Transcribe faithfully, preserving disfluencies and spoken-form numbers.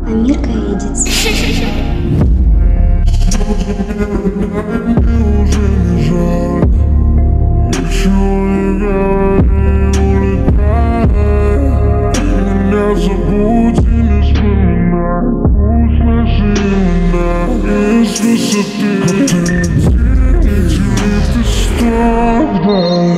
Амирка едет. Забудь и не вспоминай, пусть наши имена из высоты. Ты лети, лети, ты стоп,